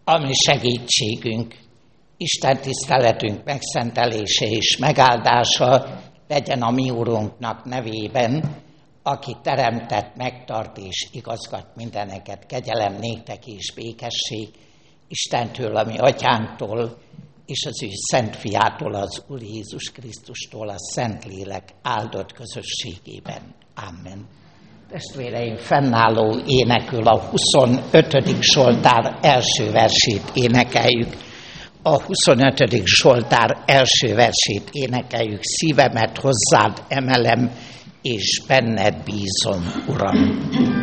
ami segítségünk, Isten tiszteletünk megszentelése és megáldása legyen a mi Urunknak nevében, aki teremtett, megtart és igazgat mindeneket. Kegyelem néktek és békesség Istentől, a mi Atyánktól, és az ő Szent Fiától, az Úr Jézus Krisztustól, a Szentlélek áldott közösségében. Amen. Testvéreim, fennálló énekül a 25. Zsoltár első versét énekeljük. A 25. Zsoltár első versét énekeljük. Szívemet hozzád emelem, és benned bízom, Uram.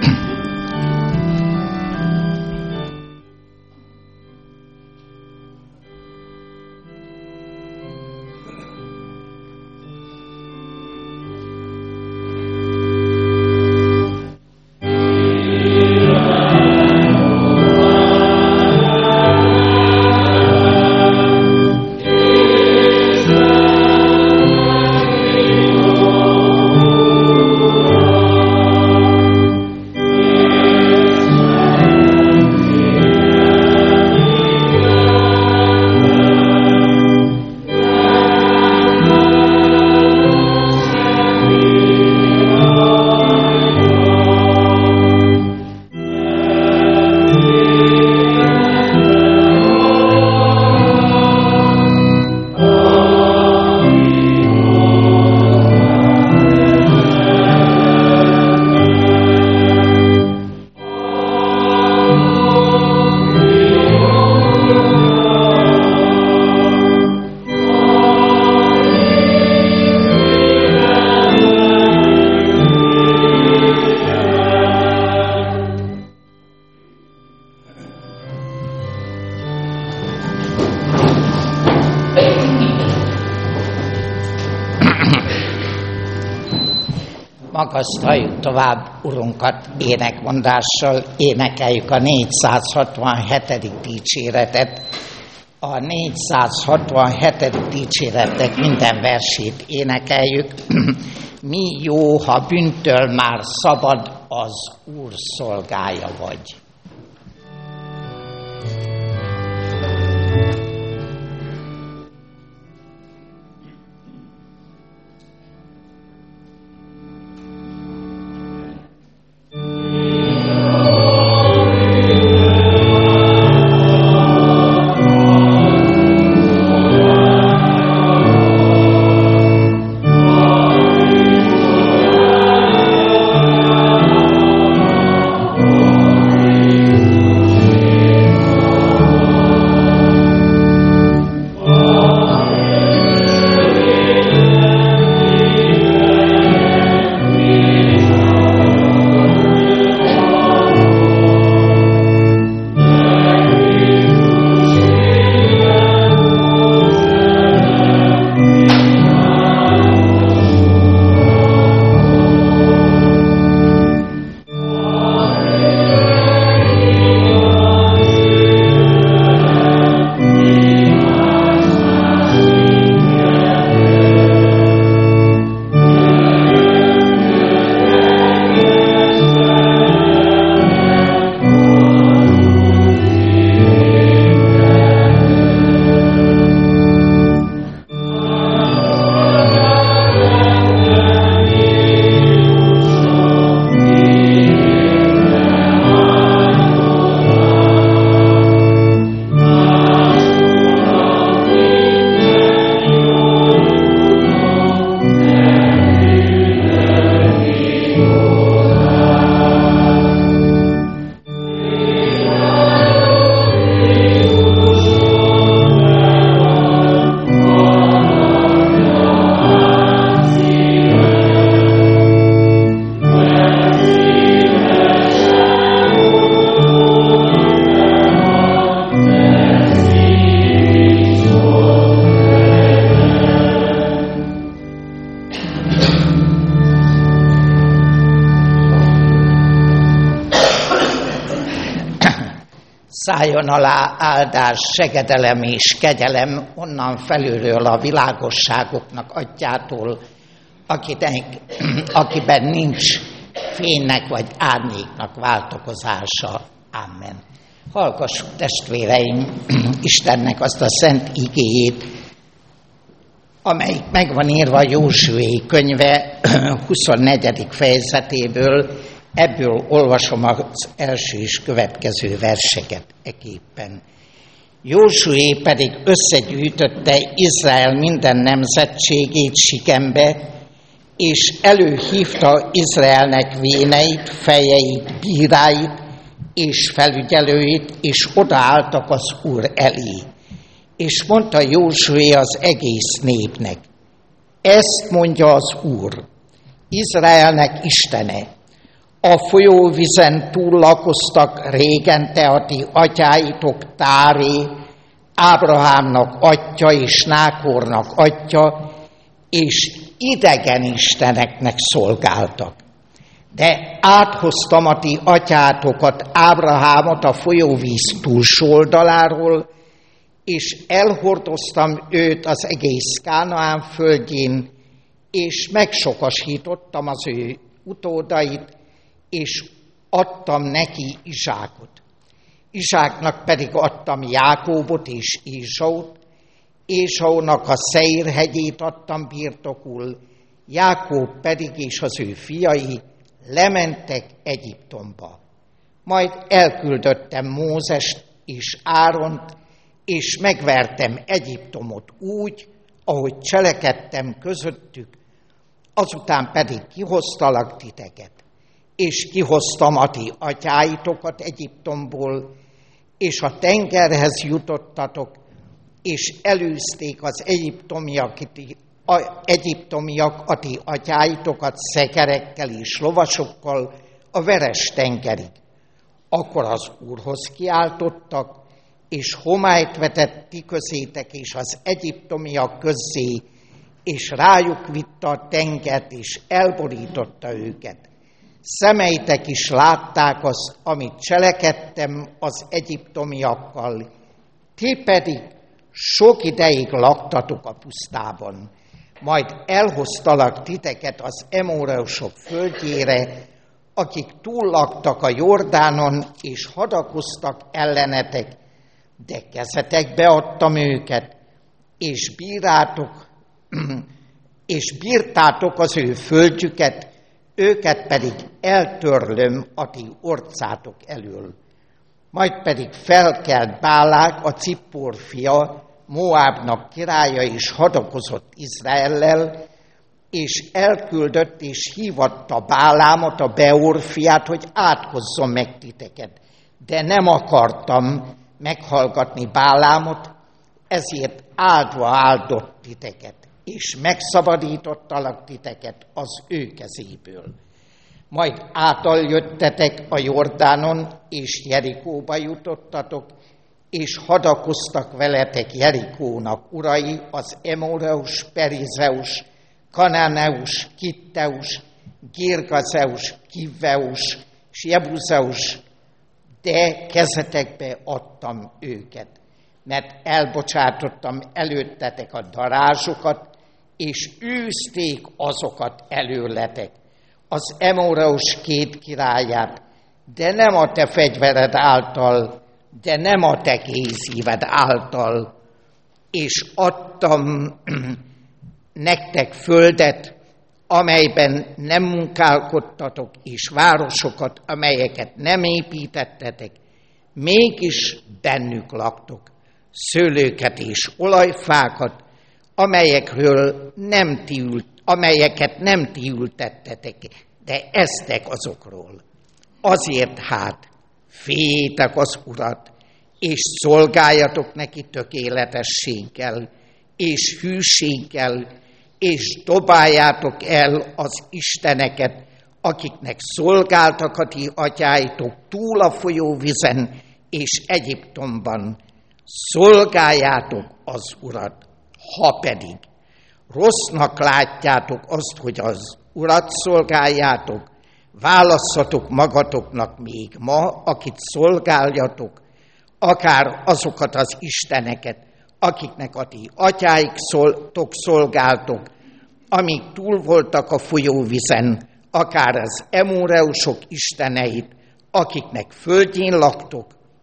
Magasztaljuk tovább Urunkat énekmondással, énekeljük a 467. dicséretet. A 467. dicséretnek minden versét énekeljük. Mi jó, ha bűntől már szabad, az Úr szolgája vagy. Szálljon alá áldás, segedelem és kegyelem onnan felülről a világosságoknak Atyától, akiben nincs fénynek vagy árnyéknak változása. Amen. Hallgassuk, testvéreim, Istennek azt a szent igéjét, amelyik meg van írva Józsué könyve 24. fejezetéből. Ebből olvasom az első és következő verseket eképpen. Józsué pedig összegyűjtötte Izrael minden nemzetségét Sikembe, és előhívta Izraelnek véneit, fejeit, bíráit és felügyelőit, és odaálltak az Úr elé. És mondta Józsué az egész népnek: ezt mondja az Úr, Izraelnek Istene: a folyóvizen túl lakoztak régente a ti atyáitok Táré, Ábrahámnak atya és Nákornak atya, és idegen isteneknek szolgáltak. De áthoztam a ti atyátokat, Ábrahámot a folyóvíz túlsó oldaláról, és elhordoztam őt az egész Kánaán földjén, és megsokasítottam az ő utódait, és adtam neki Izsákot. Izsáknak pedig adtam Jákóbot és Ésaut, Ésaunak a Szeír hegyét adtam birtokul, Jákób pedig és az ő fiai lementek Egyiptomba. Majd elküldöttem Mózest és Áront, és megvertem Egyiptomot úgy, ahogy cselekedtem közöttük, azután pedig kihoztalak titeket, és kihoztam a ti atyáitokat Egyiptomból, és a tengerhez jutottatok, és elűzték az egyiptomiak a ti atyáitokat szekerekkel és lovasokkal a veres tengerig. Akkor az Úrhoz kiáltottak, és homályt vetett ti közétek és az egyiptomiak közzé, és rájuk vitte a tengert, és elborította őket. Szemeitek is látták azt, amit cselekedtem az egyiptomiakkal, ti pedig sok ideig laktatok a pusztában. Majd elhoztalak titeket az emóreusok földjére, akik túllaktak a Jordánon, és hadakoztak ellenetek, de kezetekbe adtam őket, és bírtátok az ő földjüket, őket pedig eltörlöm a ti orcátok elől. Majd pedig felkelt Bálák, a Cippor fia, Moábnak királya, és hadakozott Izraellel, és elküldött és hívatta Bálámot, a Beor fiát, hogy átkozzon meg titeket. De nem akartam meghallgatni Bálámot, ezért áldva áldott titeket, és megszabadítottalak titeket az ő kezéből. Majd átaljöttetek a Jordánon, és Jerikóba jutottatok, és hadakoztak veletek Jerikónak urai, az Emóreus, Perizeus, Kananeus, Kitteus, Girgazeus, Kiveus, és Jebuzeus, de kezetekbe adtam őket, mert elbocsátottam előttetek a darázsokat, és űzték azokat előletek, az Emóreus két királyát, de nem a te fegyvered által, de nem a te kézíved által, és adtam nektek földet, amelyben nem munkálkodtatok, és városokat, amelyeket nem építettetek, mégis bennük laktok, szőlőket és olajfákat, amelyeket nem ti ültettetek, de esztek azokról. Azért hát féljétek az Urat, és szolgáljatok neki tökéletességgel, és hűséggel, és dobáljátok el az isteneket, akiknek szolgáltak a ti atyáitok túl a folyóvizen és Egyiptomban. Szolgáljátok az Urat, ha pedig rossznak látjátok azt, hogy az Urat szolgáljátok, válasszatok magatoknak még ma, akit szolgáljatok, akár azokat az isteneket, akiknek a ti atyáitok szolgáltok, amíg túl voltak a folyóvizen, akár az emóreusok isteneit, akiknek földjén laktok,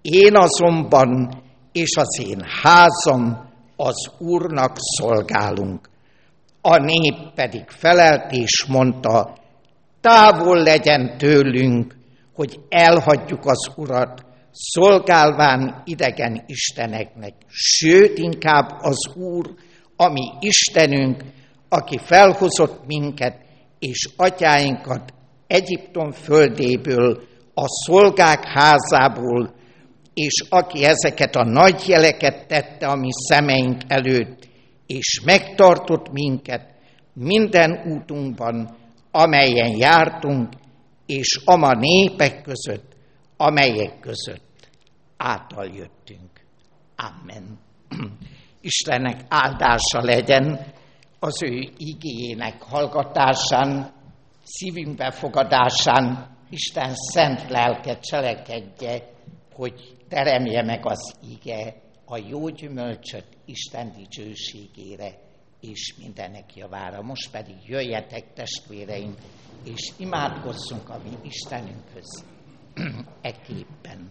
Én azonban és az én házam az Úrnak szolgálunk. A nép pedig felelt és mondta, távol legyen tőlünk, hogy elhagyjuk az Urat, szolgálván idegen isteneknek. Sőt, inkább az Úr, a mi Istenünk, aki felhozott minket és atyáinkat Egyiptom földéből, a szolgák házából, és aki ezeket a nagy jeleket tette a mi szemeink előtt, és megtartott minket minden útunkban, amelyen jártunk, és ama népek között, amelyek között átáljöttünk. Amen. Istennek áldása legyen az ő igéjének hallgatásán, szívünk befogadásán, Isten szent lelke cselekedje, hogy teremje meg az ige a jó gyümölcsöt Isten dicsőségére és mindenek javára. Most pedig jöjjetek, testvéreim, és imádkozzunk a mi Istenünkhöz ekképpen.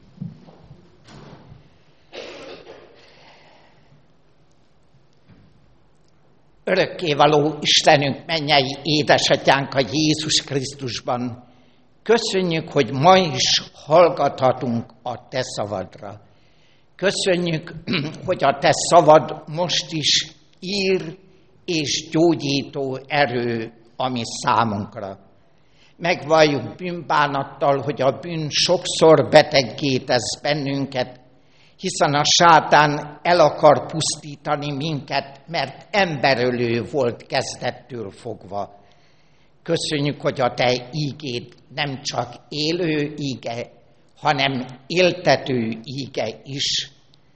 Örökkévaló Istenünk, mennyei édesatyánk a Jézus Krisztusban, köszönjük, hogy ma is hallgathatunk a Te szavadra. Köszönjük, hogy a Te szavad most is ír és gyógyító erő a mi számunkra. Megvalljuk bűnbánattal, hogy a bűn sokszor beteggé tesz bennünket, hiszen a sátán el akar pusztítani minket, mert emberölő volt kezdettől fogva. Köszönjük, hogy a Te ígéd nem csak élő íge, hanem éltető íge is.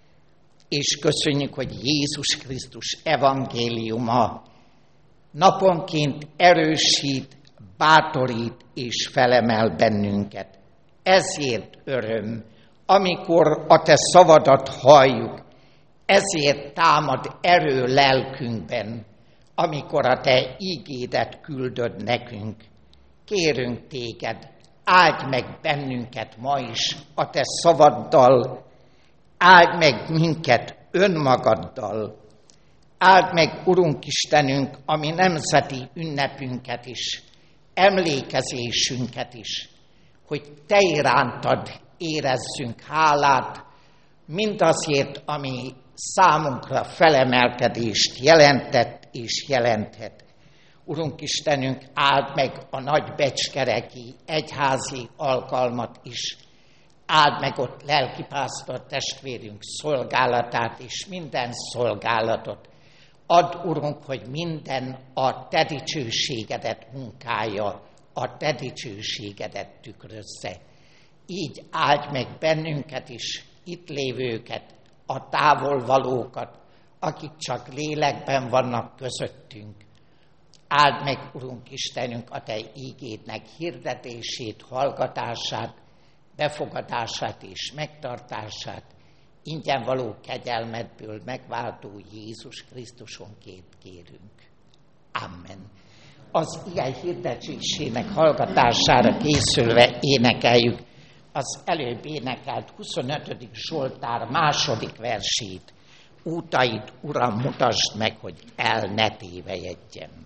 És köszönjük, hogy Jézus Krisztus evangéliuma naponként erősít, bátorít és felemel bennünket. Ezért öröm, amikor a Te szavadat halljuk, ezért támad erő lelkünkben, amikor a Te ígédet küldöd nekünk. Kérünk Téged, áldj meg bennünket ma is a Te szavaddal, áldj meg minket önmagaddal, áld meg, Urunk Istenünk, a mi nemzeti ünnepünket is, emlékezésünket is, hogy Te irántad érezzünk hálát, mindazért, ami számunkra felemelkedést jelentett és jelenthet. Urunk Istenünk, áld meg a nagybecskereki egyházi alkalmat is, áld meg ott lelkipásztor testvérünk szolgálatát és minden szolgálatot. Add, Urunk, hogy minden a Te dicsőségedet munkálja, a Te dicsőségedet tükrözze. Így áldj meg bennünket is, itt lévőket, a távolvalókat, akik csak lélekben vannak közöttünk. Áld meg, Urunk Istenünk, a Te ígédnek hirdetését, hallgatását, befogadását és megtartását, ingyen való kegyelmedből megváltó Jézus Krisztusonkét kérünk. Amen. Az ige hirdetésének hallgatására készülve énekeljük az előbb énekelt 25. Zsoltár második versét. Útait, Uram, mutasd meg, hogy el ne tévejedjem.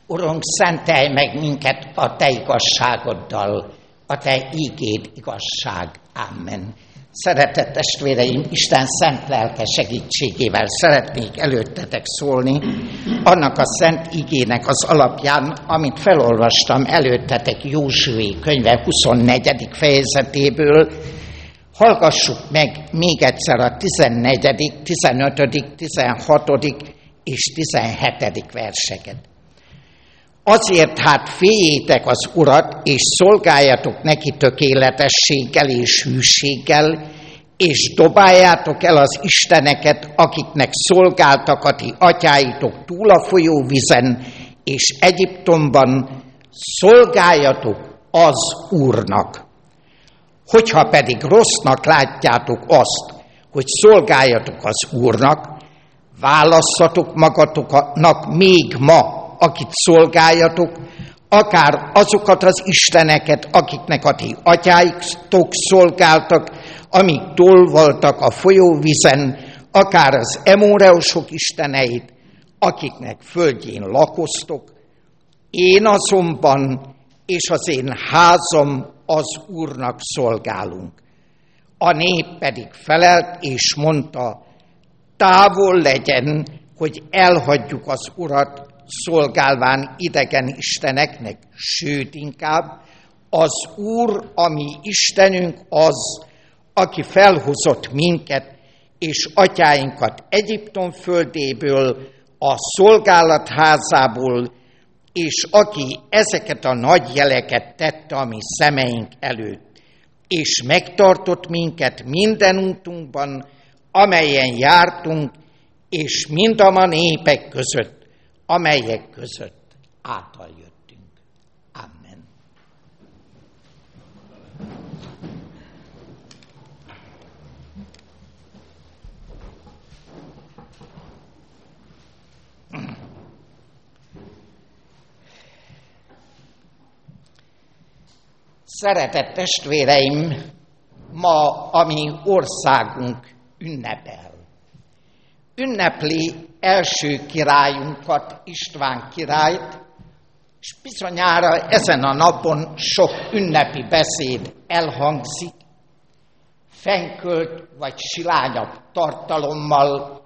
Urunk, szentelj meg minket a Te igazságoddal, a Te ígéd igazság. Amen. Szeretett testvéreim, Isten szent lelke segítségével szeretnék előttetek szólni, annak a szent igének az alapján, amit felolvastam előttetek Józsué könyve 24. fejezetéből. Hallgassuk meg még egyszer a 14., 15., 16. és 17. verseket. Azért hát féljétek az Urat, és szolgáljatok neki tökéletességgel és hűséggel, és dobáljátok el az isteneket, akiknek szolgáltak a ti atyáitok túl a folyóvizen, és Egyiptomban szolgáljatok az Úrnak. Hogyha pedig rossznak látjátok azt, hogy szolgáljatok az Úrnak, válasszatok magatoknak még ma, akit szolgáljatok, akár azokat az isteneket, akiknek a ti atyáitok szolgáltak, amíg tolvoltak a folyóvizen, akár az emóreusok isteneit, akiknek földjén lakoztok. Én azonban és az én házam az Úrnak szolgálunk. A nép pedig felelt és mondta, távol legyen, hogy elhagyjuk az Urat, szolgálván idegen isteneknek, sőt inkább az Úr, ami Istenünk az, aki felhozott minket és atyáinkat Egyiptom földéből, a szolgálatházából, és aki ezeket a nagy jeleket tette a mi szemeink előtt, és megtartott minket minden útunkban, amelyen jártunk, és mindama népek között, amelyek között átaljöttünk. Amen. Szeretett testvéreim, ma a mi országunk ünnepel. Ünnepli első királyunkat, István királyt, és bizonyára ezen a napon sok ünnepi beszéd elhangzik, fenkölt vagy silányabb tartalommal,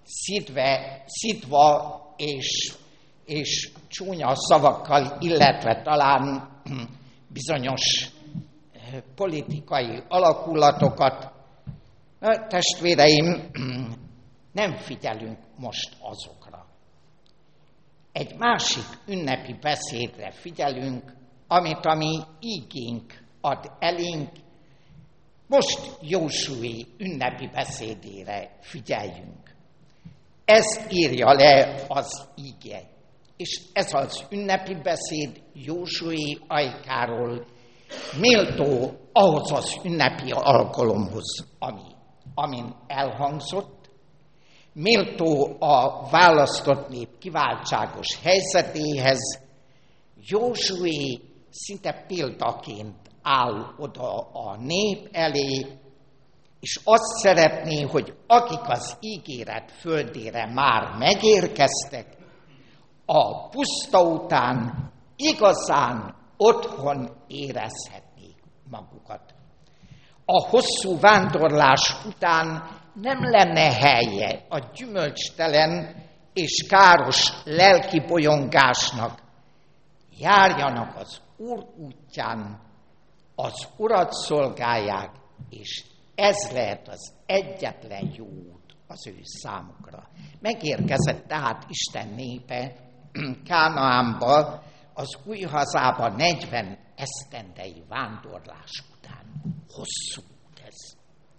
szidva és csúnya szavakkal, illetve talán bizonyos politikai alakulatokat. Testvéreim, nem figyelünk most azokra. Egy másik ünnepi beszédre figyelünk, amit a mi ígénk ad elénk. Most Józsué ünnepi beszédére figyeljünk. Ezt írja le az íge. És ez az ünnepi beszéd Józsué ajkáról méltó ahhoz az ünnepi alkalomhoz, amin elhangzott, méltó a választott nép kiváltságos helyzetéhez. Józsué szinte példaként áll oda a nép elé, és azt szeretné, hogy akik az ígéret földére már megérkeztek, a puszta után igazán otthon érezhetnék magukat. A hosszú vándorlás után nem lenne helye a gyümölcstelen és káros lelki bolyongásnak. Járjanak az Úr útján, az Urat szolgálják, és ez lehet az egyetlen jó út az ő számukra. Megérkezett tehát Isten népe Kánaánba, az új hazába 40 esztendei vándorlás után. Hosszú út ez.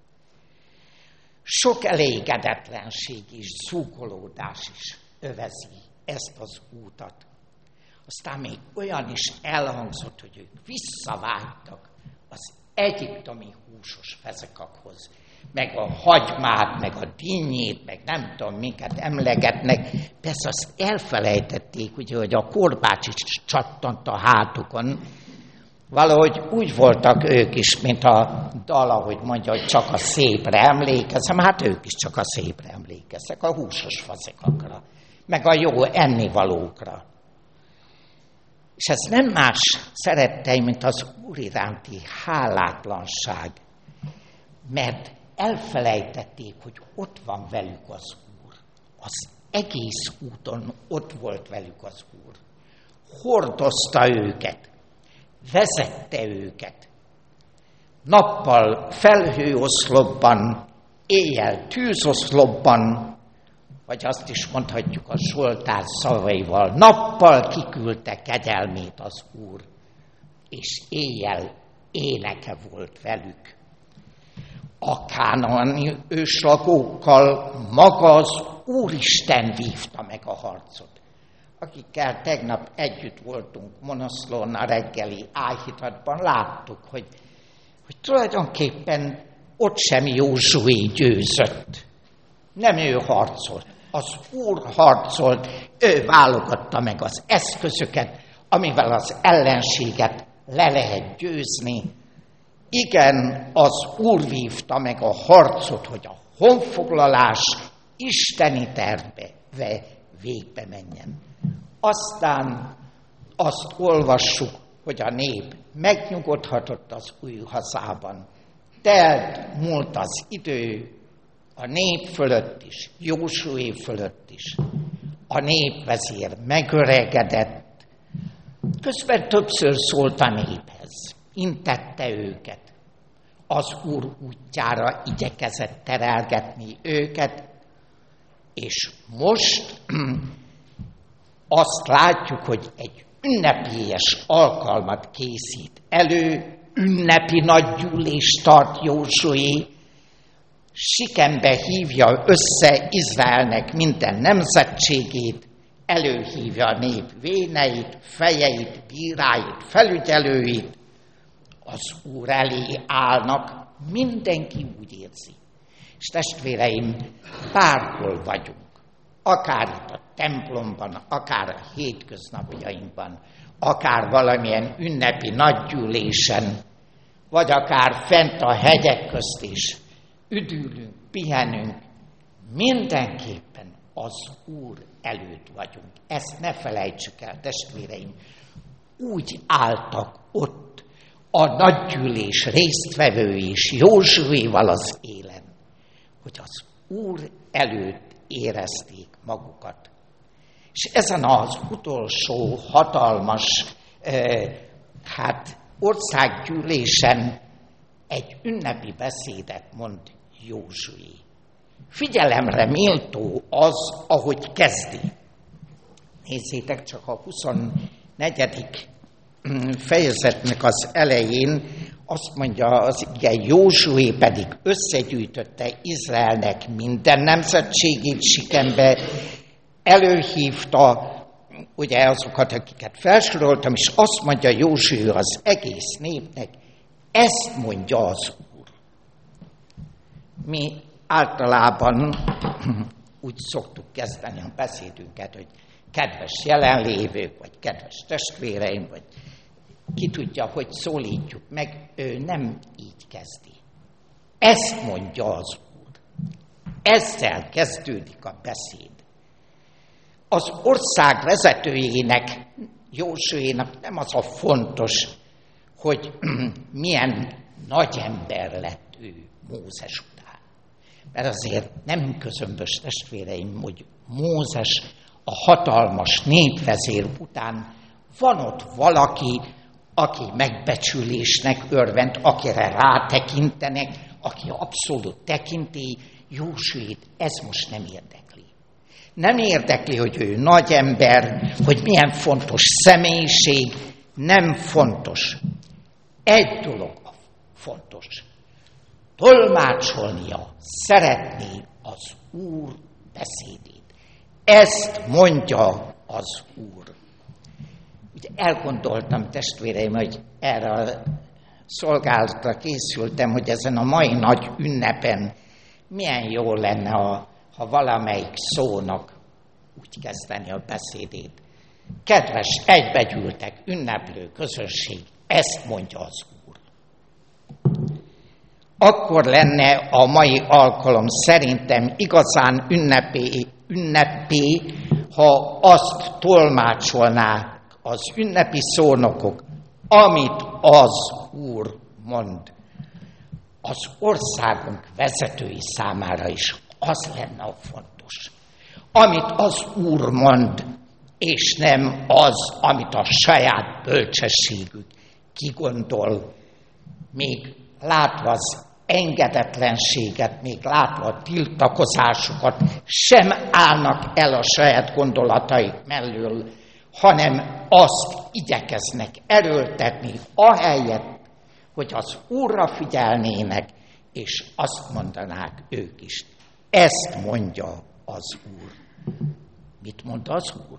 Sok elégedetlenség és zúgolódás is övezi ezt az útat. Aztán még olyan is elhangzott, hogy ők visszavágytak az egyiptomi húsos fezekakhoz, meg a hagymát, meg a dinnyét, meg nem tudom, minket emlegetnek. Persze azt elfelejtették, ugye, hogy a korbács is csattant a hátukon. Valahogy úgy voltak ők is, mint a dal, ahogy mondja, hogy csak a szépre emlékezem. Hát ők is csak a szépre emlékeztek, a húsos fazekakra, meg a jó ennivalókra. És ez nem más, szeretteim, mint az Úr iránti hálátlanság, mert elfelejtették, hogy ott van velük az Úr. Az egész úton ott volt velük az Úr. Hordozta őket, vezette őket. Nappal felhőoszlopban, éjjel tűzoszlopban, vagy azt is mondhatjuk a Zsoltár szavaival, nappal kiküldte kegyelmét az Úr, és éjjel éneke volt velük. A kánaani őslakókkal maga az Úristen vívta meg a harcot. Akikkel tegnap együtt voltunk Monoszlón a reggeli áhítatban, láttuk, hogy tulajdonképpen ott sem Józsué győzött. Nem ő harcolt, az Úr harcolt, ő válogatta meg az eszközöket, amivel az ellenséget le lehet győzni. Igen, az Úr vívta meg a harcot, hogy a honfoglalás isteni tervbe végbe menjen. Aztán azt olvassuk, hogy a nép megnyugodhatott az új hazában. Múlt az idő, a nép fölött is, Józsué fölött is. A népvezér megöregedett, közben többször szólt a néphez, intette őket. Az Úr útjára igyekezett terelgetni őket, és most azt látjuk, hogy egy ünnepélyes alkalmat készít elő, ünnepi nagygyűlést tart Józsué, Sikembe hívja össze Izraelnek minden nemzetségét, előhívja a nép véneit, fejeit, bíráit, felügyelőit, az Úr elé állnak, mindenki úgy érzi. És testvéreim, bárhol vagyunk, akár itt a templomban, akár a hétköznapjainkban, akár valamilyen ünnepi nagygyűlésen, vagy akár fent a hegyek közt is, üdülünk, pihenünk, mindenképpen az Úr előtt vagyunk. Ezt ne felejtsük el, testvéreim. Úgy álltak ott a nagygyűlés résztvevői és Józsuéval az élen, hogy az Úr előtt érezték magukat. És ezen az utolsó hatalmas országgyűlésen egy ünnepi beszédet mond Józsué. Figyelemre méltó az, ahogy kezdi. Nézzétek csak a 24. fejezetnek az elején, azt mondja az ige, Józsué pedig összegyűjtötte Izraelnek minden nemzetségét Sikembe, előhívta ugye azokat, akiket felsoroltam, és azt mondja Józsué az egész népnek, ezt mondja az Úr. Mi általában úgy szoktuk kezdeni a beszédünket, hogy kedves jelenlévők, vagy kedves testvéreim, vagy ki tudja, hogy szólítjuk meg, ő nem így kezdi. Ezt mondja az Úr. Ezzel kezdődik a beszéd. Az ország vezetőjének, Józsuénak nem az a fontos, hogy milyen nagy ember lett ő Mózes után. Mert azért nem közömbös, testvéreim, hogy Mózes a hatalmas népvezér után van ott valaki, aki megbecsülésnek örvend, akire rátekintenek, aki abszolút tekintély, Józsuét ez most nem érdekli. Nem érdekli, hogy ő nagy ember, hogy milyen fontos személyiség, nem fontos. Egy dolog fontos. Tolmácsolnia szeretné az Úr beszédét. Ezt mondja az Úr. Ugye elgondoltam, testvéreim, hogy erre a szolgálatra készültem, hogy ezen a mai nagy ünnepen milyen jó lenne, ha valamelyik szónak úgy kezdeni a beszédét. Kedves, egybegyűltek, ünneplő közösség, ezt mondja az Úr. Akkor lenne a mai alkalom szerintem igazán ünnepé, ha azt tolmácsolnák az ünnepi szónokok, amit az Úr mond, az országunk vezetői számára is az lenne a fontos. Amit az Úr mond, és nem az, amit a saját bölcsességük kigondol, még látva az engedetlenséget, még látva a tiltakozásokat, sem állnak el a saját gondolataik mellől, hanem azt igyekeznek erőltetni, ahelyett, hogy az Úrra figyelnének, és azt mondanák ők is. Ezt mondja az Úr. Mit mond az Úr?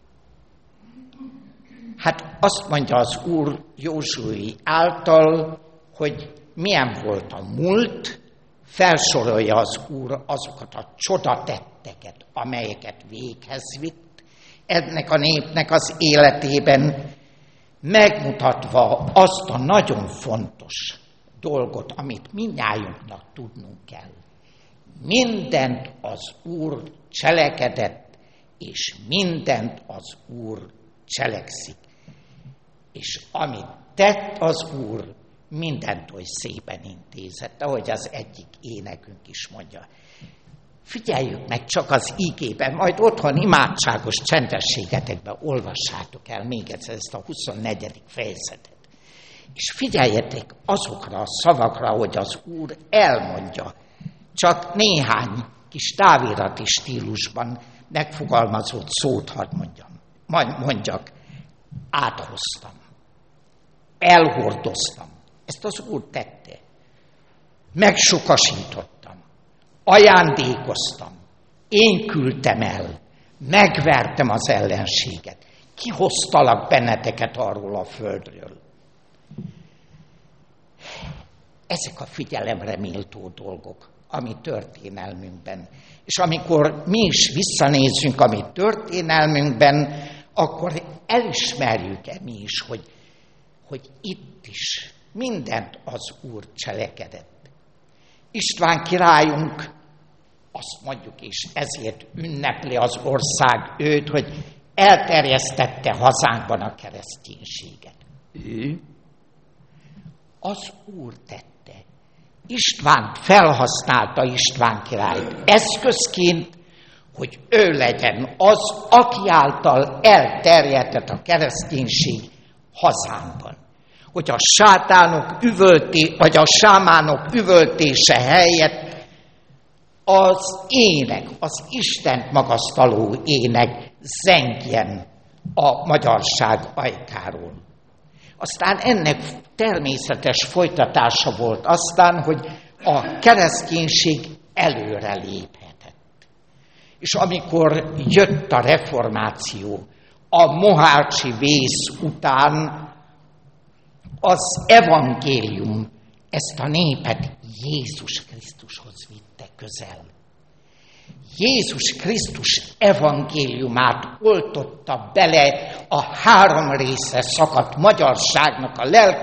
Hát azt mondja az Úr Józsué által, hogy milyen volt a múlt, felsorolja az Úr azokat a csodatetteket, amelyeket véghez vitt ennek a népnek az életében, megmutatva azt a nagyon fontos dolgot, amit mindnyájunknak tudnunk kell. Mindent az Úr cselekedett, és mindent az Úr cselekszik. És amit tett az Úr, mindent oly szépen intézett, ahogy az egyik énekünk is mondja. Figyeljük meg csak az ígében, majd otthon imádságos csendességetekben olvassátok el még egyszer ezt a 24. fejezetet. És figyeljetek azokra a szavakra, hogy az Úr elmondja, csak néhány kis távirati stílusban megfogalmazott szót hadd mondjak. Áthoztam, elhordoztam. Ezt az Úr tette. Megsokasítottam, ajándékoztam, én küldtem el, megvertem az ellenséget, kihoztalak benneteket arról a földről. Ezek a figyelemre méltó dolgok, ami történelmünkben. És amikor mi is visszanézzünk a mi történelmünkben, akkor elismerjük-e mi is, hogy itt is mindent az Úr cselekedett. István királyunk, azt mondjuk is, ezért ünnepli az ország őt, hogy elterjesztette hazánkban a kereszténységet. Ő? Az Úr tette. Istvánt felhasználta István királyt eszközként, hogy ő legyen az, aki által elterjedett a kereszténység hazánkban. Hogy a sátánok vagy a sámánok üvöltése helyett az ének, az Istent magasztaló ének zengjen a magyarság ajkáról. Aztán ennek természetes folytatása volt aztán, hogy a kereszténység előre léphetett. És amikor jött a reformáció, a mohácsi vész után az evangélium ezt a népet Jézus Krisztushoz vitte közel. Jézus Krisztus evangéliumát oltotta bele a 3 részre szakadt magyarságnak a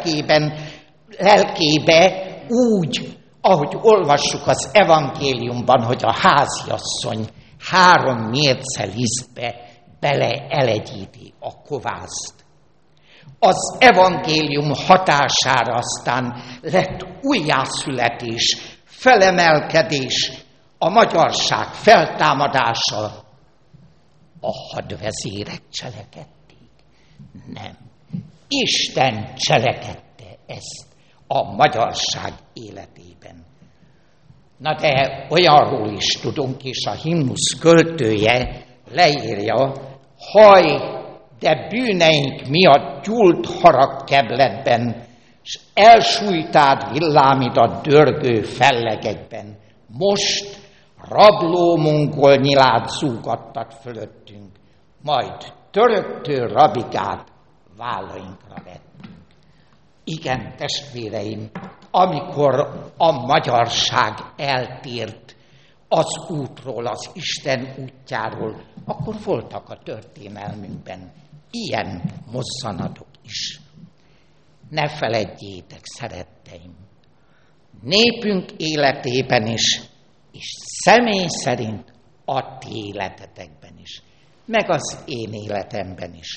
lelkébe úgy, ahogy olvassuk az evangéliumban, hogy a háziasszony 3 mérce lisztbe bele elegyíti a kovászt. Az evangélium hatására aztán lett újjászületés, felemelkedés, a magyarság feltámadása. A hadvezérek cselekedték? Nem. Isten cselekedte ezt a magyarság életében. Na de olyanról is tudunk, és a himnusz költője leírja, haj, de bűneink miatt gyúlt harag kebletben, s elsújtád villámidat dörgő fellegekben. Most rabló mongol nyilát zúgattat fölöttünk, majd töröktől rabigát vállainkra vettünk. Igen, testvéreim, amikor a magyarság eltért az útról, az Isten útjáról, akkor voltak a történelmünkben ilyen mozzanatok is. Ne feledjétek, szeretteim, népünk életében is, és személy szerint a ti életetekben is, meg az én életemben is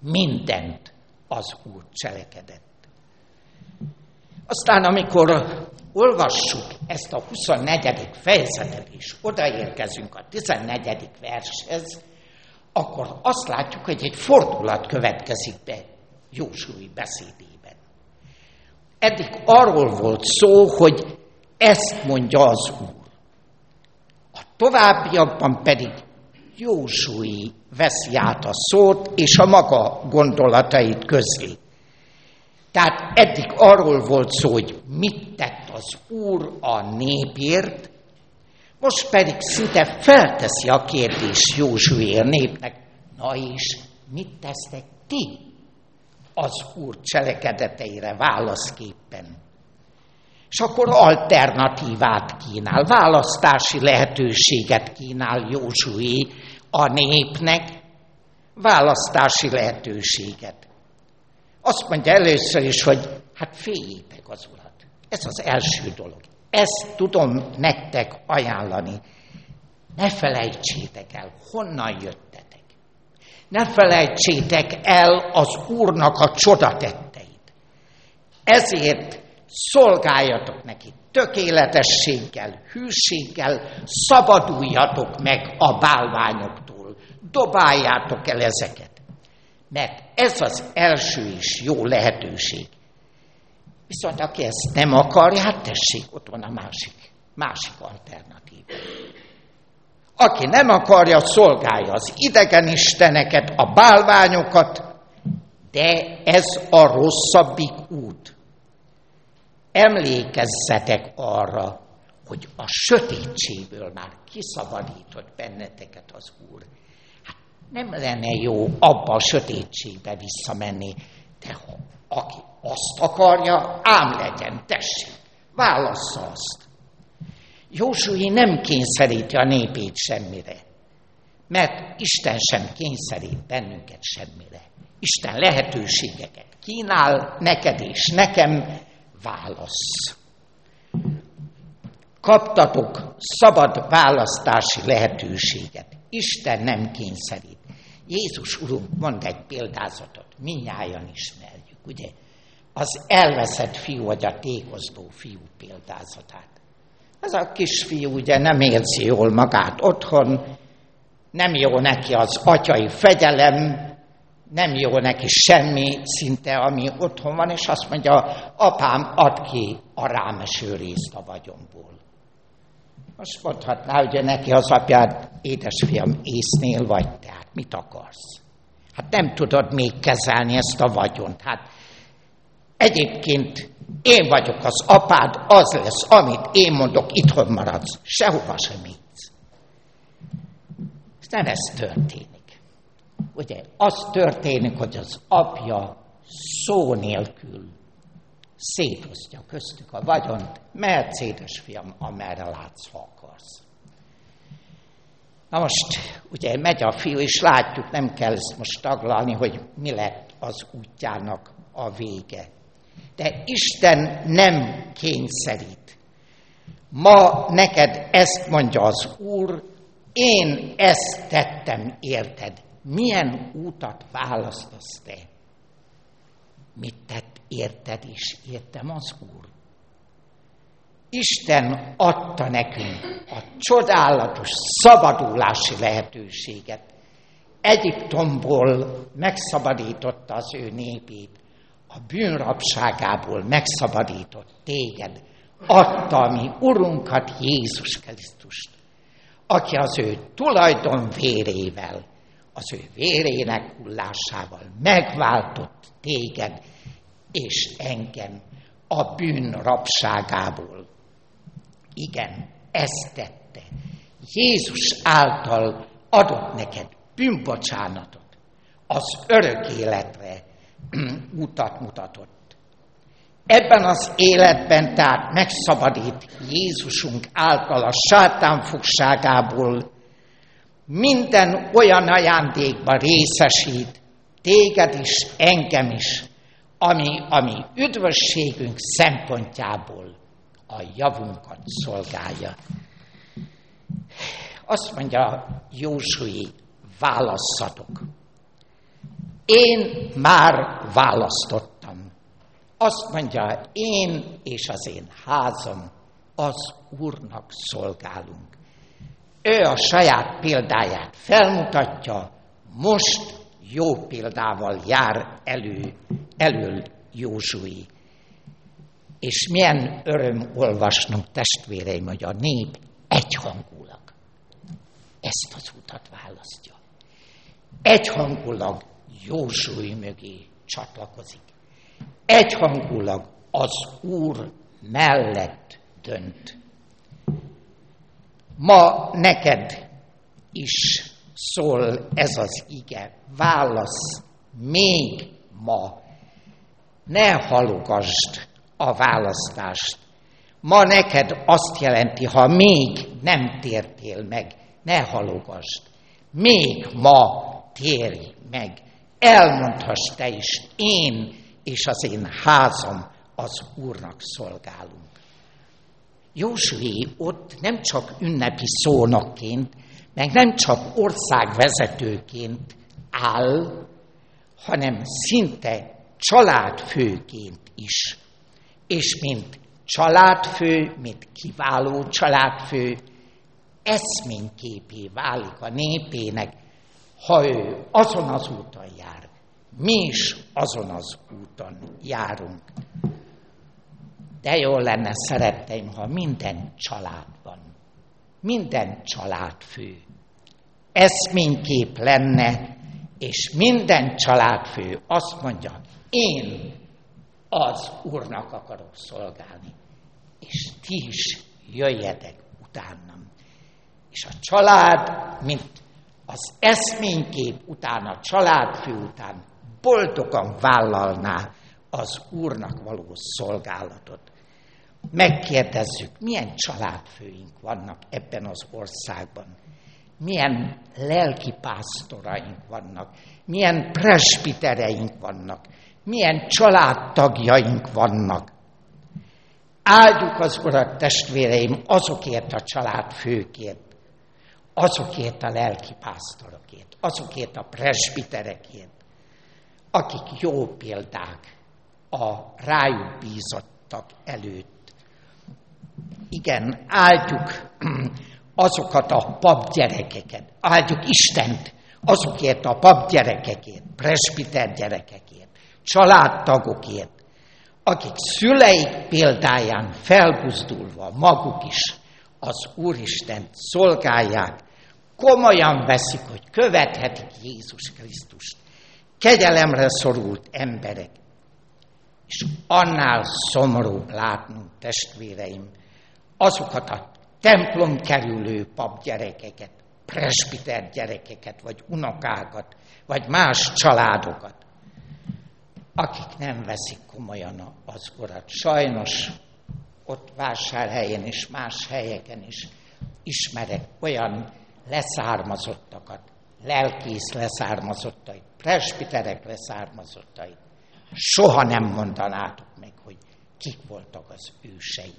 mindent az Úr cselekedett. Aztán, amikor olvassuk ezt a 24. fejezetet, és odaérkezünk a 14. vershez, akkor azt látjuk, hogy egy fordulat következik be Józsué beszédében. Eddig arról volt szó, hogy ezt mondja az Úr. A továbbiakban pedig Józsué veszi át a szót, és a maga gondolatait közli. Tehát eddig arról volt szó, hogy mit tett az Úr a népért, most pedig szinte felteszi a kérdést Józsué a népnek, na és mit tesztek ti az Úr cselekedeteire válaszképpen? És akkor alternatívát kínál, választási lehetőséget kínál Józsué a népnek, választási lehetőséget. Azt mondja először is, hogy hát féljétek az Urat. Ez az első dolog. Ezt tudom nektek ajánlani. Ne felejtsétek el, honnan jöttetek. Ne felejtsétek el az Úrnak a csodatetteit. Ezért szolgáljatok neki tökéletességgel, hűséggel, szabaduljatok meg a bálványoktól. Dobáljátok el ezeket. Mert ez az első és jó lehetőség. Viszont aki ezt nem akarja, hát tessék, ott van a másik alternatív. Aki nem akarja, szolgálja az idegen isteneket, a bálványokat, de ez a rosszabbik út. Emlékezzetek arra, hogy a sötétségből már kiszabadított benneteket az Úr. Hát nem lenne jó abba a sötétségbe visszamenni, de ha aki azt akarja, ám legyen, tessék, válassza azt. Józsué nem kényszeríti a népét semmire, mert Isten sem kényszerít bennünket semmire. Isten lehetőségeket kínál neked és nekem, válasz. Kaptatok szabad választási lehetőséget. Isten nem kényszerít. Jézus Urunk mond egy példázatot, mindnyájan ismerjük, ugye? Az elveszett fiú, vagy a tékozló fiú példázatát. Ez a kisfiú ugye nem érzi jól magát otthon, nem jó neki az atyai fegyelem, nem jó neki semmi szinte, ami otthon van, és azt mondja, apám, add ki a rámeső részt a vagyomból. Most mondhatná ugye neki az apját, édesfiam, észnél vagy, tehát mit akarsz? Hát nem tudod még kezelni ezt a vagyont. Hát egyébként én vagyok az apád, az lesz, amit én mondok, itthon maradsz, sehova sem mész. Nem ez történik. Ugye, az történik, hogy az apja szó nélkül szétosztja köztük a vagyont, mehetsz, édesfiam, amerre látsz, ha akarsz. Na most, ugye megy a fiú, és látjuk, nem kell ezt most taglalni, hogy mi lett az útjának a vége. De Isten nem kényszerít. Ma neked ezt mondja az Úr, én ezt tettem érted. Milyen útat választasz te? Mit tett érted és értem az Úr? Isten adta nekünk a csodálatos szabadulási lehetőséget. Egyiptomból megszabadította az ő népét, a bűnrabságából megszabadított téged, adta a mi Urunkat, Jézus Krisztust, aki az ő tulajdon vérével, az ő vérének hullásával megváltott téged és engem a bűn rabságából. Igen, ezt tette. Jézus által adott neked bűnbocsánatot, az örök életre utat mutatott. Ebben az életben tehát megszabadít Jézusunk által a sátán fogságából, minden olyan ajándékban részesít, téged is, engem is, ami üdvösségünk szempontjából a javunkat szolgálja. Azt mondja Józsué, válasszatok. Én már választottam. Azt mondja, én és az én házam az Úrnak szolgálunk. Ő a saját példáját felmutatja, most jó példával jár elől Józsué. És milyen öröm olvasnunk, testvéreim, hogy a nép egyhangulag ezt az utat választja. Egyhangulag Józsué mögé csatlakozik. Egyhangulag az Úr mellett dönt. Ma neked is szól ez az ige. Válasz még ma. Ne halogasd a választást. Ma neked azt jelenti, ha még nem tértél meg, ne halogasd. Még ma térj meg. Elmondhass te is, én és az én házam az Úrnak szolgálunk. Józsué ott nem csak ünnepi szónokként, meg nem csak országvezetőként áll, hanem szinte családfőként is. És mint családfő, mint kiváló családfő, eszményképé válik a népének, ha ő azon az úton jár. Mi is azon az úton járunk. De jó lenne, szeretteim, ha minden családban, minden családfő eszménykép lenne, és minden családfő azt mondja, én az Úrnak akarok szolgálni, és ti is jöjjetek utánam. És a család, mint az eszménykép után, a családfő után boldogan vállalná az Úrnak való szolgálatot. Megkérdezzük, milyen családfőink vannak ebben az országban, milyen lelkipásztoraink vannak, milyen presbitereink vannak, milyen családtagjaink vannak. Áldjuk az Urat, testvéreim, azokért a családfőkért, azokért a lelkipásztorokért, azokért a presbiterekért, akik jó példák a rájuk bízottak előtt. Igen, áldjuk azokat a papgyerekeket, áldjuk Istent azokért a papgyerekekért, presbiter gyerekekért, családtagokért, akik szüleik példáján felbuzdulva maguk is az Úristent szolgálják, komolyan veszik, hogy követhetik Jézus Krisztust, kegyelemre szorult emberek. És annál szomorúbb látnunk, testvéreim, azokat a templom kerülő papgyerekeket, presbiter gyerekeket, vagy unokákat, vagy más családokat, akik nem veszik komolyan az Urat. Sajnos ott Vásárhelyen és más helyeken is ismerek olyan leszármazottakat, lelkész leszármazottait, presbiterek leszármazottait. Soha nem mondanátok meg, hogy kik voltak az őseik.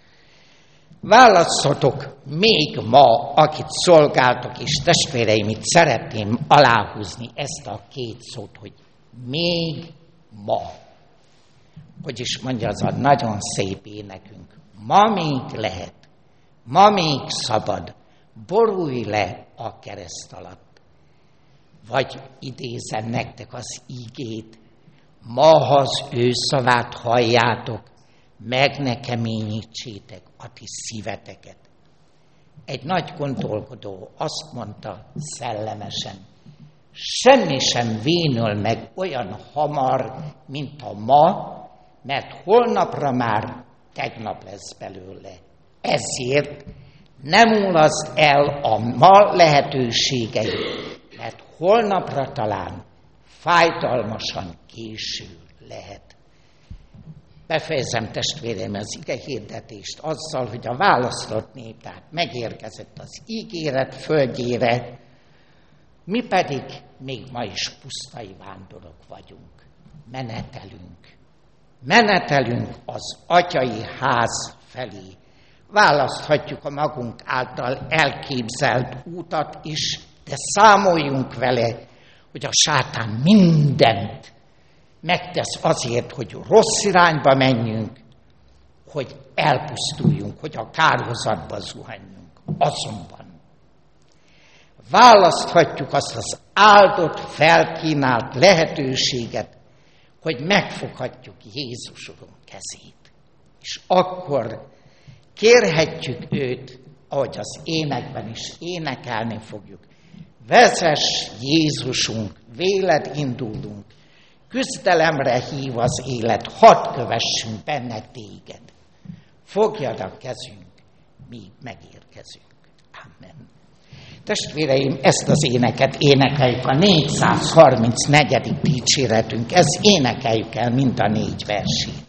Válasszatok még ma, akit szolgáltok, és testvéreim, itt szeretném aláhúzni ezt a két szót, hogy még ma. Hogy is mondja az a nagyon szép énekünk. Ma még lehet, ma még szabad, borulj le a kereszt alatt. Vagy idézem nektek az ígét, ma, ha az ő szavát halljátok, meg ne keményítsétek a ti szíveteket. Egy nagy gondolkodó azt mondta szellemesen, semmi sem vénül meg olyan hamar, mint a ma, mert holnapra már tegnap lesz belőle. Ezért nem mulaszd el a ma lehetőségeit, mert holnapra talán fájdalmasan késő lehet. Befejezem, testvéreim, az ige hirdetést azzal, hogy a választott nép tehát megérkezett az ígéret földjére, mi pedig még ma is pusztai vándorok vagyunk. Menetelünk az atyai ház felé. Választhatjuk a magunk által elképzelt útat is, de számoljunk vele, hogy a sátán mindent megtesz azért, hogy rossz irányba menjünk, hogy elpusztuljunk, hogy a kárhozatba zuhanjunk. Azonban választhatjuk azt az áldott, felkínált lehetőséget, hogy megfoghatjuk Jézus Urunk kezét. És akkor kérhetjük őt, ahogy az énekben is énekelni fogjuk. Vezess Jézusunk, véled indulunk, küzdelemre hív az élet, hadd kövessünk benne téged. Fogjad a kezünk, míg megérkezünk. Amen. Testvéreim, ezt az éneket énekeljük, a 434. dicséretünk, ezt énekeljük el mind a 4 versét.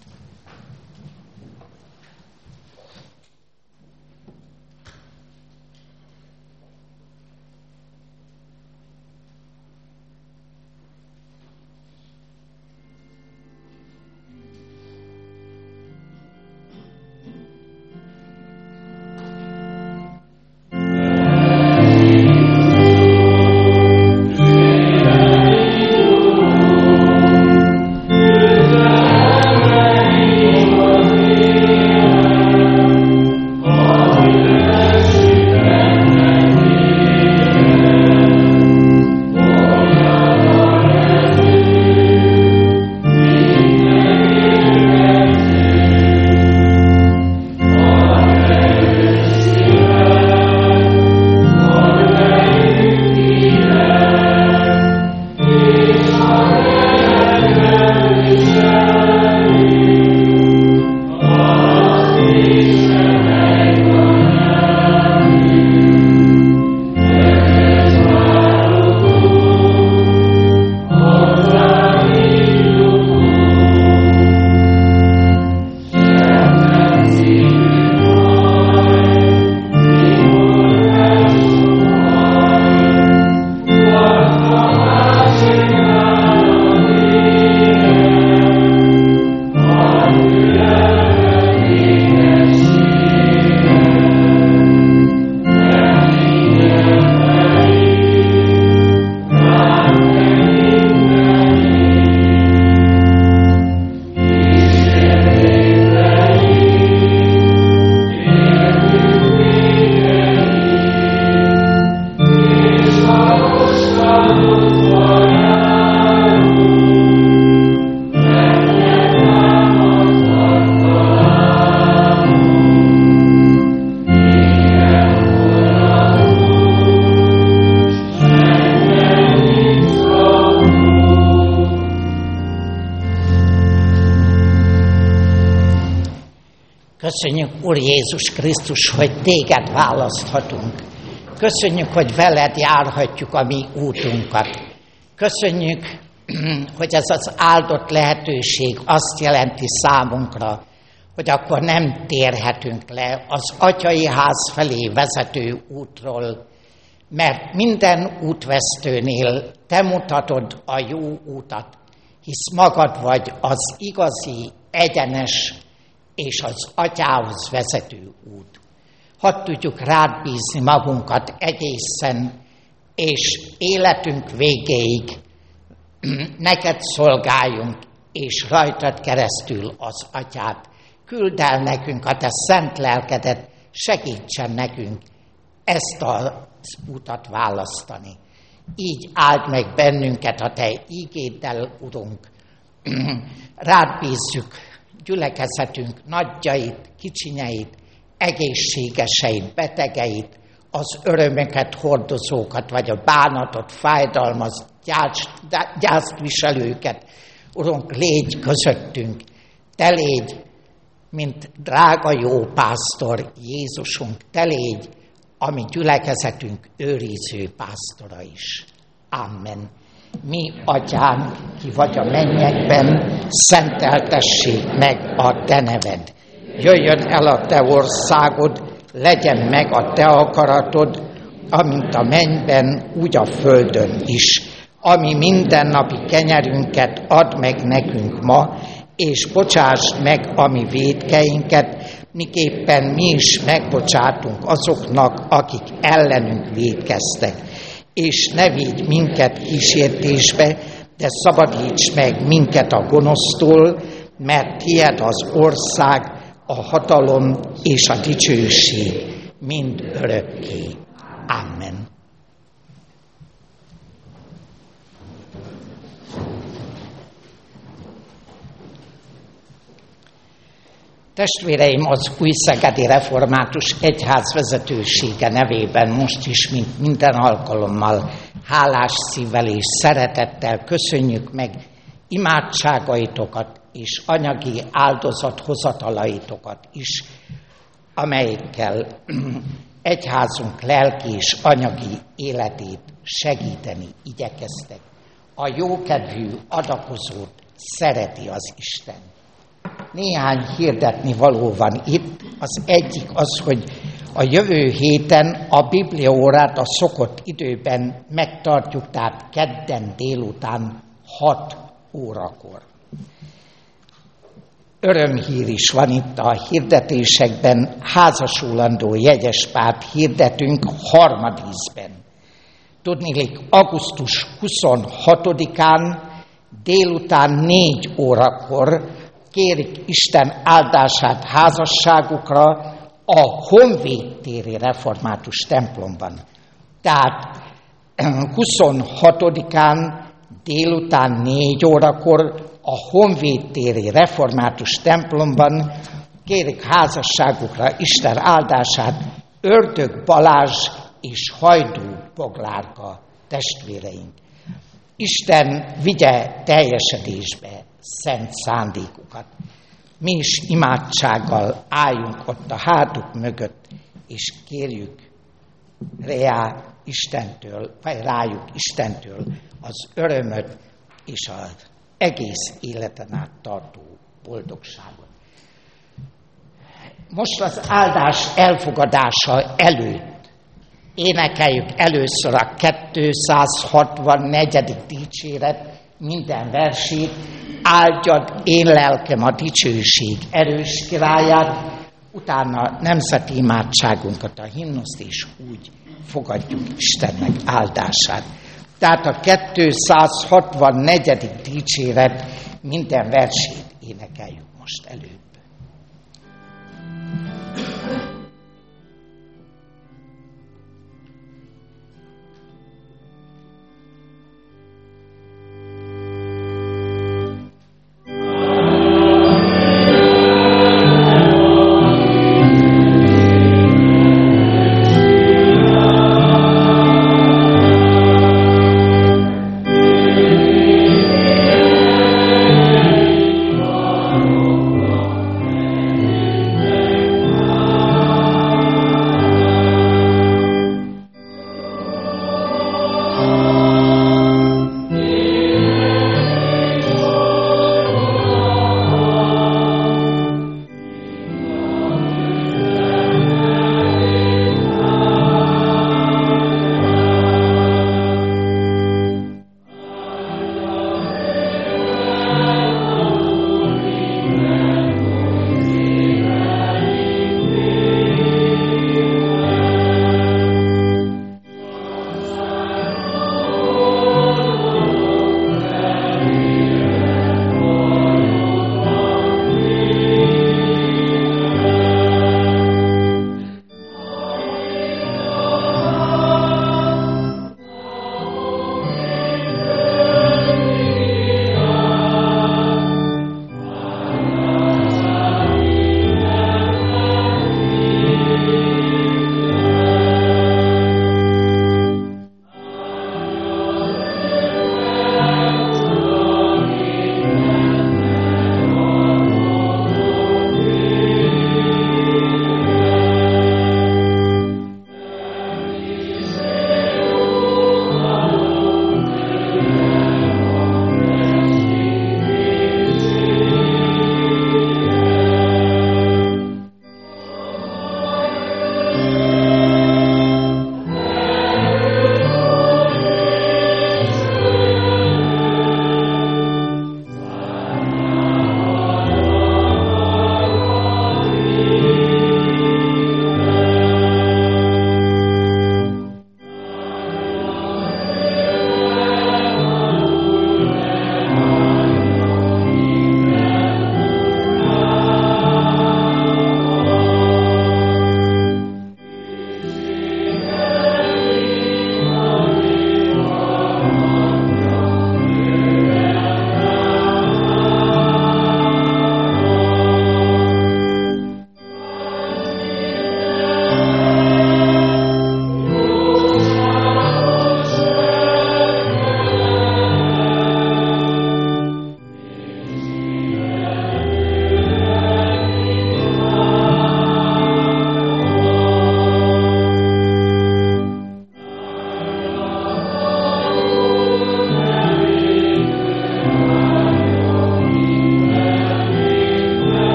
Köszönjük, Úr Jézus Krisztus, hogy téged választhatunk. Köszönjük, hogy veled járhatjuk a mi útunkat. Köszönjük, hogy ez az áldott lehetőség azt jelenti számunkra, hogy akkor nem térhetünk le az atyai ház felé vezető útról, mert minden útvesztőnél te mutatod a jó útat, hisz magad vagy az igazi, egyenes és az atyához vezető út. Hadd tudjuk rád bízni magunkat egészen, és életünk végéig neked szolgáljunk, és rajtad keresztül az atyát. Küld el nekünk a te szent lelkedet, segítsen nekünk ezt az utat választani. Így áld meg bennünket a te ígéddel, Urunk. Rád bízzük gyülekezetünk nagyjait, kicsinyeit, egészségeseit, betegeit, az örömöket hordozókat, vagy a bánatot, fájdalmat, gyászt viselőket. Urunk, légy közöttünk, te légy, mint drága jó pásztor Jézusunk, te légy a mi gyülekezetünk őriző pásztora is. Amen. Mi, Atyánk, ki vagy a mennyekben, szenteltessék meg a te neved. Jöjjön el a te országod, legyen meg a te akaratod, amint a mennyben, úgy a földön is. Ami mindennapi kenyerünket add meg nekünk ma, és bocsásd meg a mi vétkeinket, miképpen mi is megbocsátunk azoknak, akik ellenünk vétkeztek. és ne vigy minket kísértésbe, de szabadíts meg minket a gonosztól, mert tied az ország, a hatalom és a dicsőség mind örökké. Amen. Testvéreim, az Újszegedi Református Egyház vezetősége nevében most is, mint minden alkalommal, hálás szívvel és szeretettel köszönjük meg imádságaitokat és anyagi áldozathozatalaitokat is, amelyekkel egyházunk lelki és anyagi életét segíteni igyekeztek. A jókedvű adakozót szereti az Isten. Néhány hirdetni való van itt. Az egyik az, hogy a jövő héten a bibliaórát a szokott időben megtartjuk, tehát kedden délután 6 órakor. Örömhír is van itt a hirdetésekben, házasulandó jegyespárt hirdetünk harmadízben. Tudniillik, augusztus 26-án délután 4 órakor kérik Isten áldását házasságukra a Honvéd téri református templomban. Tehát 26-án délután 4 órakor a Honvéd téri református templomban kérik házasságukra Isten áldását Ördög Balázs és Hajdú Boglárka testvéreink. Isten vigye teljesedésbe szent szándékukat. Mi is imádsággal álljunk ott a hátuk mögött, és kérjük rájuk Istentől az örömöt és az egész életen át tartó boldogságot. Most az áldás elfogadása előtt énekeljük először a 264. dicséret minden versét. Áldjad én lelkem a dicsőség erős királyát, utána nemzeti imádságunkat, a himnuszt, és úgy fogadjuk Istennek áldását. Tehát a 264. dicséret minden versét énekeljük most előbb.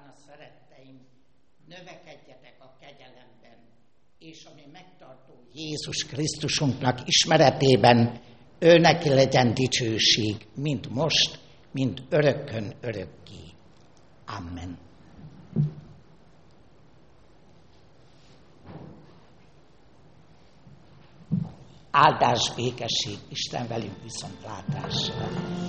a szeretteim, növekedjetek a kegyelemben, és a mi megtartó Jézus Krisztusunknak ismeretében ő neki legyen dicsőség, mind most, mind örökkön örökké. Amen. Áldás, békesség, Isten velünk viszontlátásra.